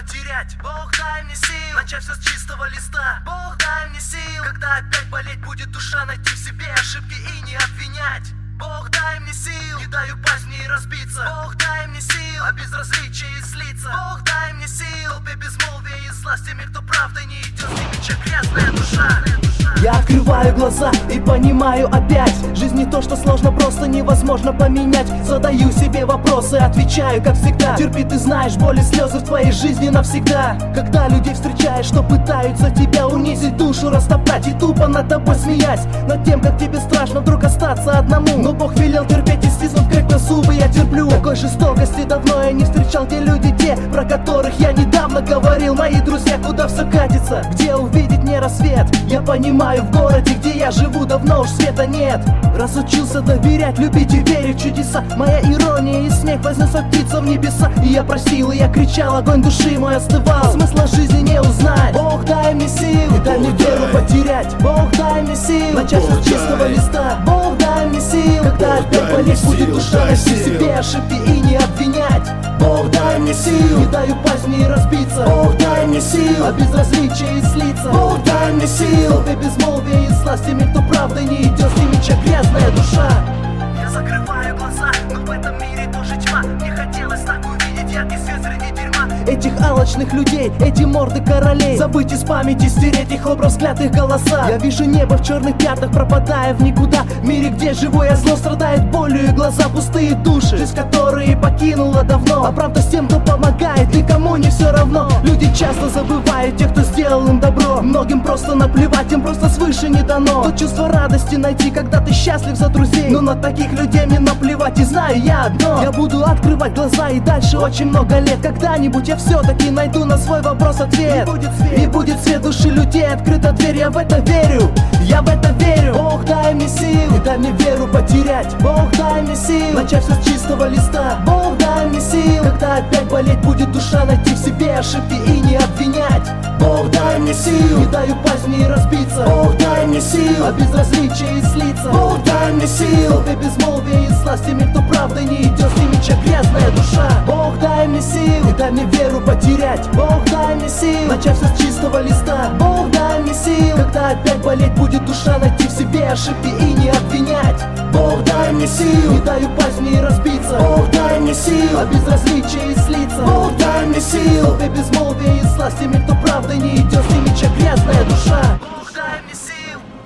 потерять. Бог, дай мне сил начать все с чистого листа. Бог, дай мне сил, когда опять болеть будет душа, найти в себе ошибки и не обвинять. Бог, дай мне сил, не дай упасть мне и разбиться. Бог, дай мне сил, а безразличие и слиться. Бог, дай мне сил, толпе безмолвия и зла, с теми, кто правдой не идет, с ними, чья грязная душа. Я открываю глаза и понимаю опять: жизнь не то, что сложно, просто невозможно поменять. Задаю себе вопросы, отвечаю, как всегда. Терпи, ты знаешь, боли, слезы в твоей жизни навсегда. Когда людей встречаешь, что пытаются тебя унизить, душу растоптать и тупо над тобой смеясь, над тем, как тебе страшно вдруг остаться одному. Но Бог велел терпеть и стиснув крепко зубы, я терплю. Такой жестокости давно я не встречал. Те люди, те, про которых я недавно говорил, мои друзья, куда все катится, где увидеть мне рассвет. Я понимаю, в городе, где я живу, давно уж света нет. Разучился доверять, любить и верить в чудеса. Моя ирония и смех вознесет птица в небеса. И я просил, и я кричал, огонь души мой остывал. Смысла жизни не узнать. Бог, дай мне сил, не дай мне веру потерять. Бог, дай мне сил начать с чистого листа. Бог, дай мне сил, когда опять болеть будет душа, найти в себе ошибки и не обвинять. Бог, дай мне сил, не дай упасть мне и разбиться. Бог, дай мне сил, а безразличие и слиться. Бог, дай мне сил, толпе безмолвия и зла, с теми, кто правдой не идет, с ними, чья грязная душа. Я закрываю глаза, но в этом мире тоже тьма. Мне хотелось так увидеть яркий свет среди дерьма. Этих алчных людей, эти морды королей, забыть из памяти, стереть их образ, клятых голоса. Я вижу небо в черных пятнах, пропадая в никуда. В мире, где живое зло страдает болью, и глаза пустые души, жизнь которые покинула давно. А правда с тем, кто помогает, никому не все равно. Люди часто забывают тех, кто сделал им добро. Многим просто наплевать, им просто свыше не дано. То чувство радости найти, когда ты счастлив за друзей. Но на таких людей мне наплевать, и знаю я одно: я буду открывать глаза и дальше очень много лет. Когда-нибудь я все-таки найду на свой вопрос ответ. И будет свет души людей, открыта дверь, я в это верю. Я в это верю. Бог, дай мне сил, не дай мне веру потерять. Бог, дай мне сил начать все с чистого листа. Бог, дай мне сил, когда опять болеть будет душа, найти в себе ошибки и не обвинять. Бог, дай мне сил, не дай упасть мне и разбиться. Бог, дай мне сил, а безразличие и слиться. Бог, дай мне сил, толпе безмолвия и зла, с теми, кто правдой не идет, с ними, чья грязная душа. Бог, дай мне сил, не дай мне веру потерять. Бог, дай мне сил начать все с чистого листа. Бог, дай мне сил, когда опять болеть будет душа, найти в себе ошибки и не обвинять. Бог, дай мне сил, не дай упасть мне и разбиться. Бог, дай мне сил, а безразличие и слиться. Бог, дай мне сил, толпе безмолвия и зла, с теми, кто правдой не идет, с ними, чья грязная душа.